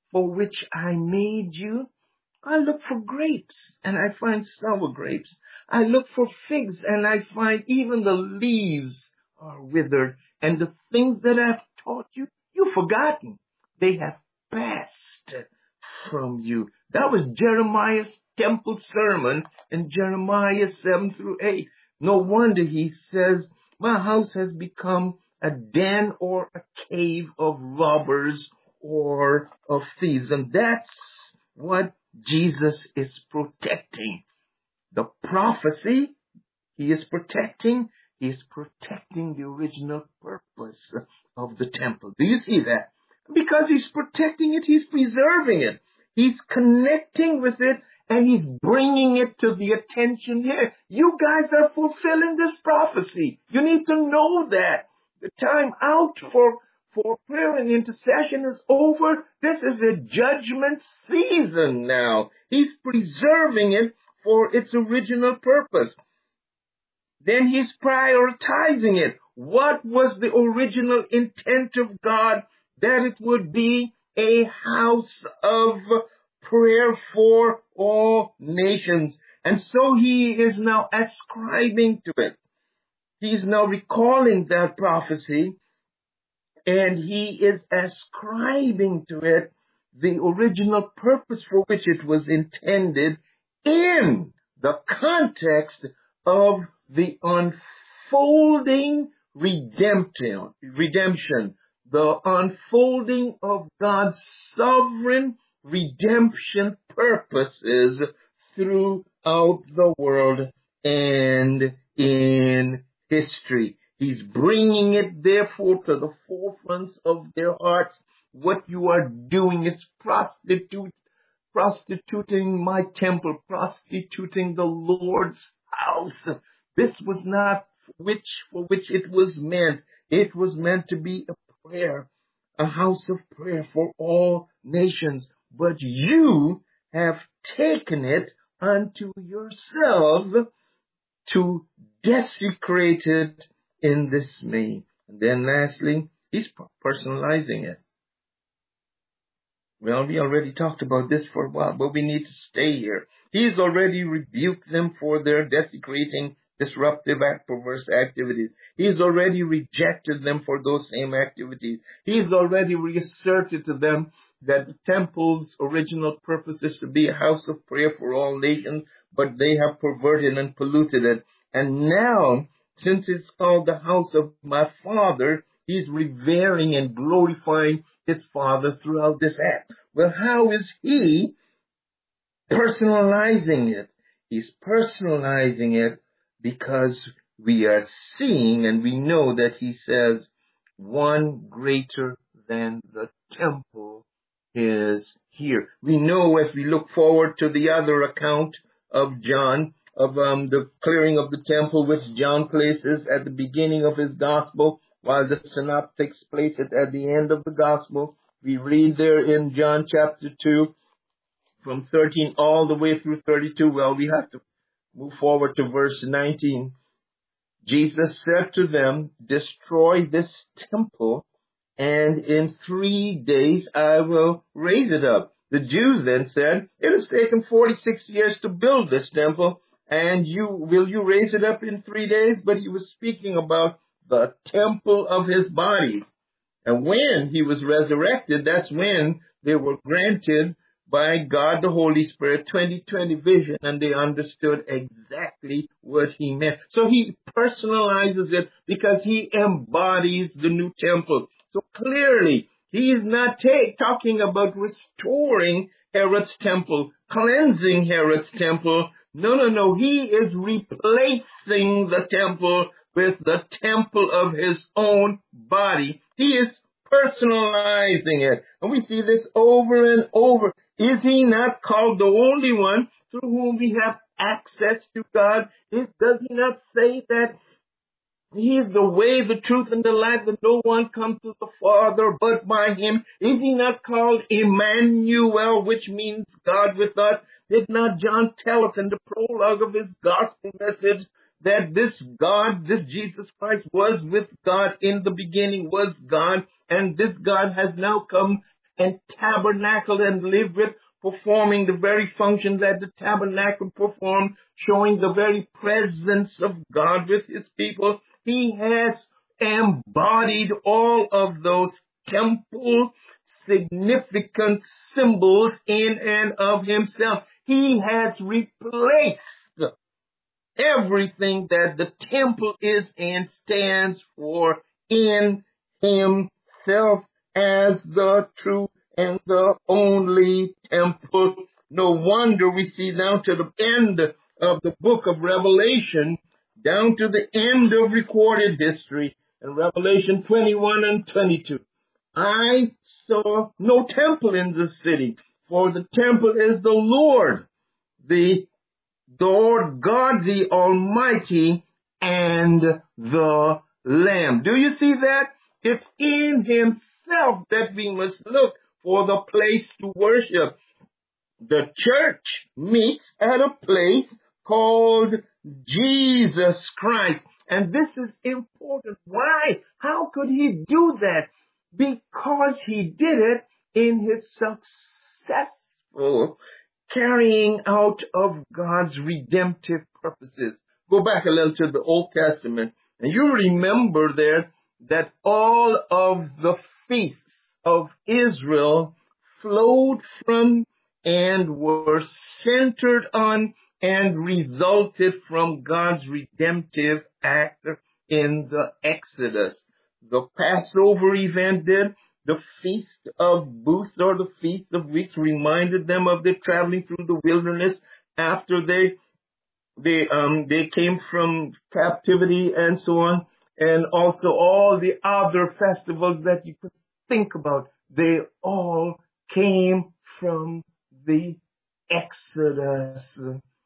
for which I made you? I look for grapes and I find sour grapes. I look for figs and I find even the leaves are withered. And the things that I've taught you, you've forgotten. They have passed from you. That was Jeremiah's temple sermon in Jeremiah 7 through 8. No wonder he says, my house has become a den or a cave of robbers or of thieves. And that's what Jesus is protecting. The prophecy he is protecting the original purpose of the temple. Do you see that? Because he's protecting it, he's preserving it. He's connecting with it, and he's bringing it to the attention here. You guys are fulfilling this prophecy. You need to know that. The time out for prayer and intercession is over. This is a judgment season now. He's preserving it for its original purpose. Then he's prioritizing it. What was the original intent of God? That it would be a house of prayer for all nations. And so he is now ascribing to it. He's now recalling that prophecy, and he is ascribing to it the original purpose for which it was intended in the context of the unfolding redemption, the unfolding of God's sovereign redemption purposes throughout the world and in history. He's bringing it, therefore, to the forefronts of their hearts. What you are doing is prostituting my temple, prostituting the Lord's house. This was not for which it was meant. It was meant to be a prayer, a house of prayer for all nations. But you have taken it unto yourself to desecrate it in this way. And then lastly, he's personalizing it. Well, we already talked about this for a while, but we need to stay here. He's already rebuked them for their desecrating, disruptive, perverse activities. He's already rejected them for those same activities. He's already reasserted to them that the temple's original purpose is to be a house of prayer for all nations, but they have perverted and polluted it. And now, since it's called the house of my Father, he's revering and glorifying his Father throughout this act. Well, how is he personalizing it? He's personalizing it because we are seeing and we know that he says, one greater than the temple is here. We know as we look forward to the other account of John, of the clearing of the temple, which John places at the beginning of his gospel, while the synoptics place it at the end of the gospel. We read there in John chapter 2, from 13 all the way through 32. Well, we have to move forward to verse 19. Jesus said to them, destroy this temple, and in 3 days I will raise it up. The Jews then said, it has taken 46 years to build this temple, and will you raise it up in 3 days? But he was speaking about the temple of his body. And when he was resurrected, that's when they were granted by God the Holy Spirit 20/20 vision, and they understood exactly what he meant. So he personalizes it because he embodies the new temple. So clearly, he is not talking about restoring Herod's temple, cleansing Herod's temple. No. He is replacing the temple with the temple of his own body. He is personalizing it. And we see this over and over. Is he not called the only one through whom we have access to God? Does he not say that he is the way, the truth, and the life, that no one comes to the Father but by him? Is he not called Emmanuel, which means God with us? Did not John tell us in the prologue of his gospel message that this God, this Jesus Christ, was with God in the beginning, was God, and this God has now come and tabernacled and lived with, performing the very functions that the tabernacle performed, showing the very presence of God with his people. He has embodied all of those temple significant symbols in and of himself. He has replaced everything that the temple is and stands for in himself as the true and the only temple. No wonder we see down to the end of the book of Revelation, down to the end of recorded history, in Revelation 21 and 22. I saw no temple in the city, for the temple is the Lord God the Almighty, and the Lamb. Do you see that? It's in himself that we must look for the place to worship. The church meets at a place called Jesus Christ. And this is important. Why? How could he do that? Because he did it in his successful carrying out of God's redemptive purposes. Go back a little to the Old Testament, and you remember there that all of the feasts of Israel flowed from and were centered on and resulted from God's redemptive act in the Exodus. The Passover event did. The Feast of Booths, or the Feast of Weeks, reminded them of their traveling through the wilderness after they came from captivity and so on. And also all the other festivals that you could think about, they all came from the Exodus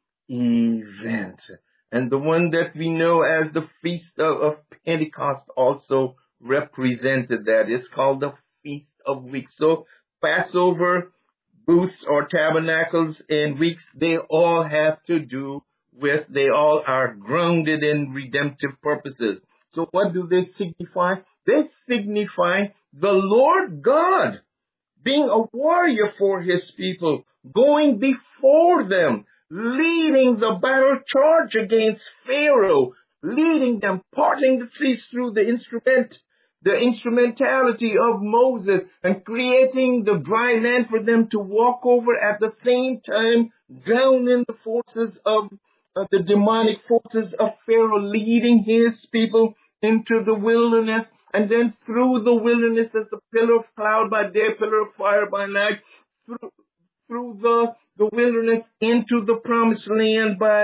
event. And the one that we know as the Feast of Pentecost also represented that. It's called the Feast of Weeks. So Passover, booths or tabernacles and weeks, they all have to do with, they all are grounded in redemptive purposes. So what do they signify? They signify the Lord God being a warrior for his people, going before them, leading the battle charge against Pharaoh, leading them, parting the seas through the instrumentality of Moses, and creating the dry land for them to walk over, at the same time drowning the forces of the demonic forces of Pharaoh, leading his people into the wilderness, and then through the wilderness as a pillar of cloud by day, pillar of fire by night, through the wilderness into the promised land by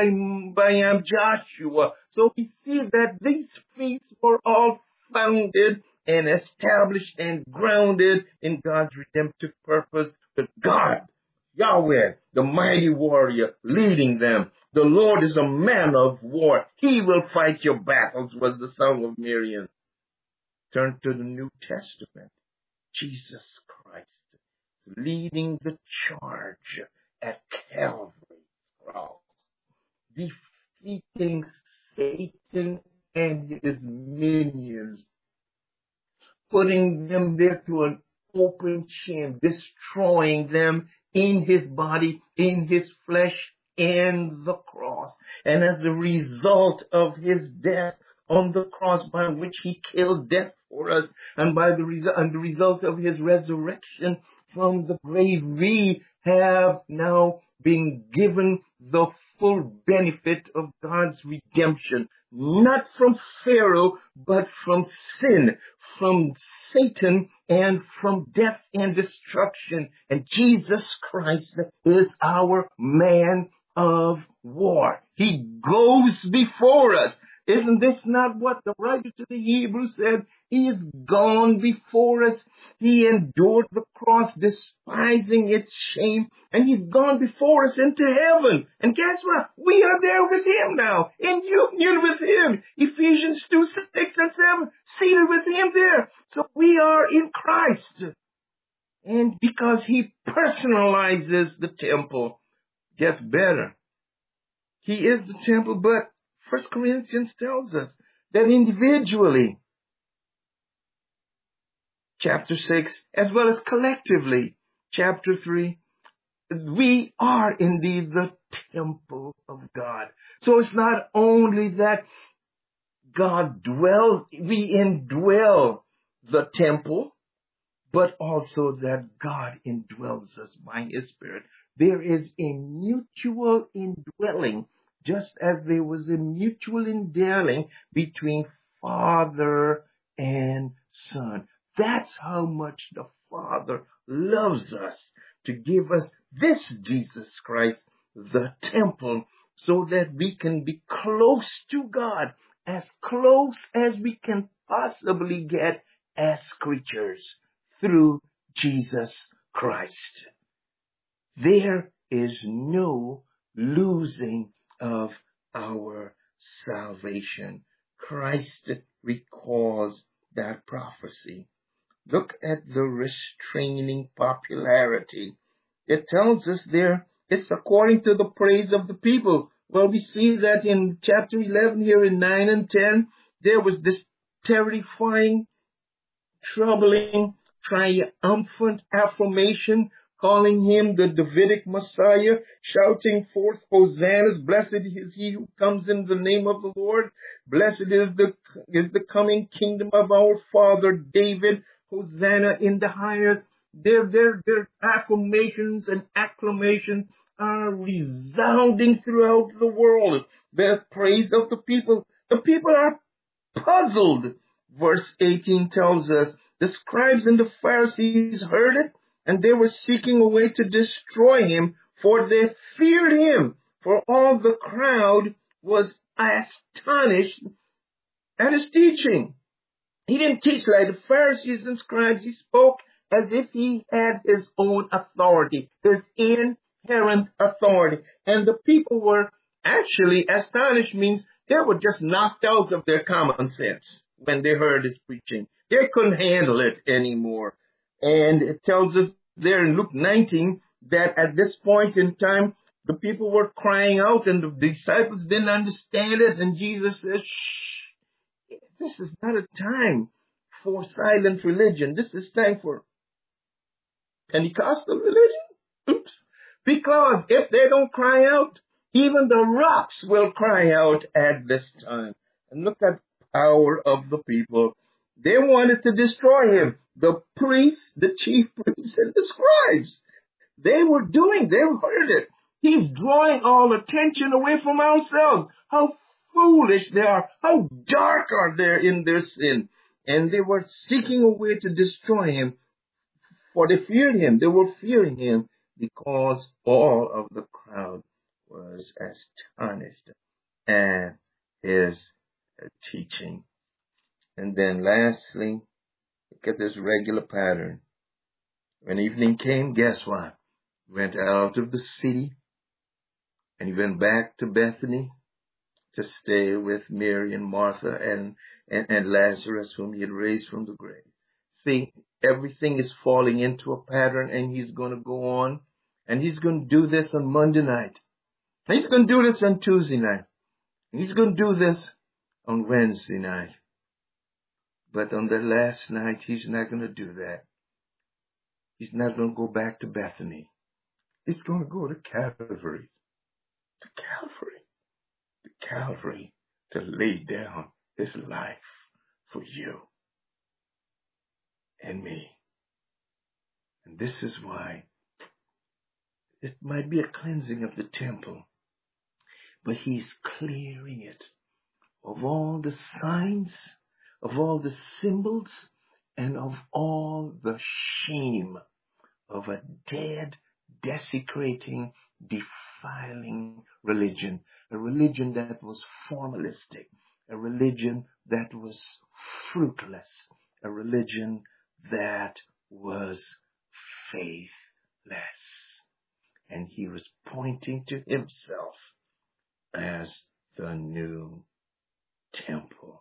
Joshua. So we see that these feasts were all founded and established and grounded in God's redemptive purpose, that God, Yahweh, the mighty warrior, leading them. The Lord is a man of war. He will fight your battles, was the song of Miriam. Turn to the New Testament. Jesus Christ leading the charge at Calvary's cross, defeating Satan and his minions, putting them there to an open shame, destroying them in his body, in his flesh, in the cross. And as a result of his death on the cross, by which he killed death for us, and by the result of his resurrection from the grave, we have now been given the full benefit of God's redemption, not from Pharaoh, but from sin, from Satan, and from death and destruction. And Jesus Christ is our man of war. He goes before us. Isn't this not what the writer to the Hebrews said? He has gone before us. He endured the cross, despising its shame, and he's gone before us into heaven. And guess what? We are there with him now, in union with him. Ephesians 2, 6 and 7, seated with him there. So we are in Christ. And because he personalizes the temple, gets better. He is the temple, but 1 Corinthians tells us that individually chapter 6, as well as collectively, chapter 3, we are indeed the temple of God. So it's not only that we indwell the temple, but also that God indwells us by His Spirit. There is a mutual indwelling, just as there was a mutual indwelling between Father and Son. That's how much the Father loves us, to give us this Jesus Christ, the temple, so that we can be close to God, as close as we can possibly get as creatures through Jesus Christ. There is no losing of our salvation. Christ recalls that prophecy. Look at the restraining popularity. It tells us there it's according to the praise of the people. Well, we see that in chapter 11 here in 9 and 10, there was this terrifying, troubling, triumphant affirmation, calling him the Davidic Messiah, shouting forth, Hosannas, blessed is he who comes in the name of the Lord. Blessed is the coming kingdom of our father David. Hosanna in the highest. Their affirmations and acclamations are resounding throughout the world. The praise of the people. The people are puzzled. Verse 18 tells us, the scribes and the Pharisees heard it, and they were seeking a way to destroy him, for they feared him, for all the crowd was astonished at his teaching. He didn't teach like the Pharisees and scribes. He spoke as if he had his own authority, his inherent authority. And the people were actually astonished, means they were just knocked out of their common sense when they heard his preaching. They couldn't handle it anymore. And it tells us there in Luke 19 that at this point in time, the people were crying out and the disciples didn't understand it. And Jesus says, shh. This is not a time for silent religion. This is time for Pentecostal religion. Oops. Because if they don't cry out, even the rocks will cry out at this time. And look at the power of the people. They wanted to destroy him. The priests, the chief priests, and the scribes. They heard it. He's drawing all attention away from ourselves. How foolish they are. How dark are they in their sin. And they were seeking a way to destroy him, for they feared him. They were fearing him because all of the crowd was astonished at his teaching. And then lastly, look at this regular pattern. When evening came, guess what? Went out of the city and he went back to Bethany to stay with Mary and Martha and Lazarus, whom he had raised from the grave. See, everything is falling into a pattern, and he's going to go on, and he's going to do this on Monday night. And he's going to do this on Tuesday night. And he's going to do this on Wednesday night. But on the last night, he's not going to do that. He's not going to go back to Bethany. He's going to go to Calvary. To Calvary. Calvary, to lay down his life for you and me. And this is why it might be a cleansing of the temple, but he's clearing it of all the signs, of all the symbols, and of all the shame of a dead, desecrating, defiling religion, a religion that was formalistic, a religion that was fruitless, a religion that was faithless. And he was pointing to himself as the new temple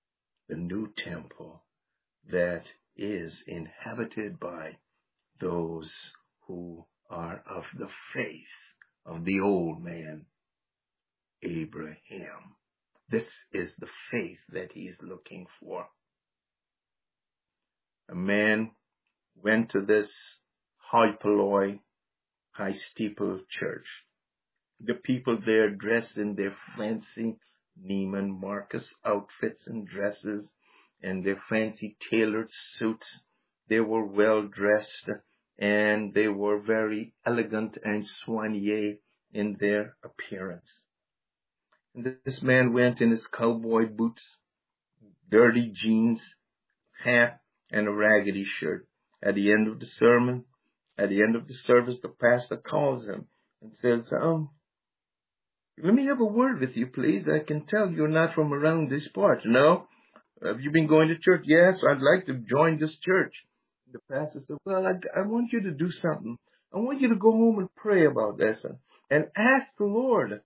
that is inhabited by those who are of the faith of the old man, Abraham. This is the faith that he's looking for. A man went to this high polloi, high steeple church. The people there dressed in their fancy Neiman Marcus outfits and dresses and their fancy tailored suits. They were well dressed and they were very elegant and soigné in their appearance. And this man went in his cowboy boots, dirty jeans, hat, and a raggedy shirt. At the end of the service, the pastor calls him and says, let me have a word with you, please. I can tell you're not from around this part. No? Have you been going to church? Yes, I'd like to join this church. The pastor said, well, I want you to do something. I want you to go home and pray about this and ask the Lord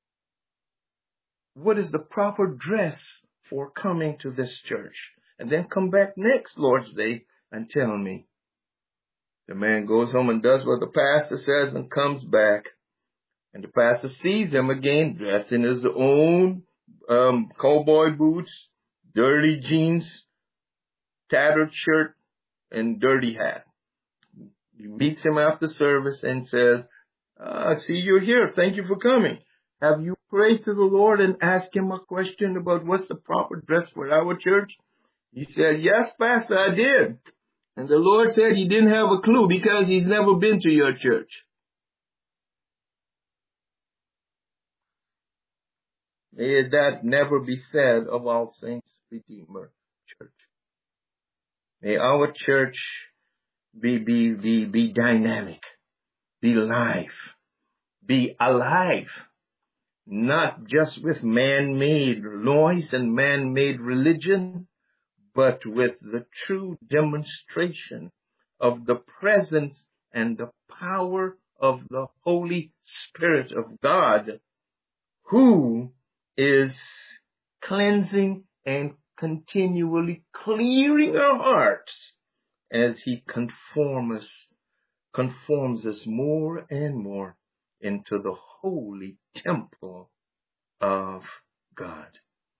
what is the proper dress for coming to this church. And then come back next Lord's Day and tell me. The man goes home and does what the pastor says and comes back. And the pastor sees him again, dressed in his own cowboy boots, dirty jeans, tattered shirt, and dirty hat. He meets him after service and says, I see you're here. Thank you for coming. Have you prayed to the Lord and asked him a question about what's the proper dress for our church? He said, yes, Pastor, I did. And the Lord said he didn't have a clue because he's never been to your church. May that never be said of All Saints Redeemer Church. May our church be dynamic, be live, be alive, not just with man-made noise and man-made religion, but with the true demonstration of the presence and the power of the Holy Spirit of God, who is cleansing and continually clearing our hearts as he conforms us more and more into the holy temple of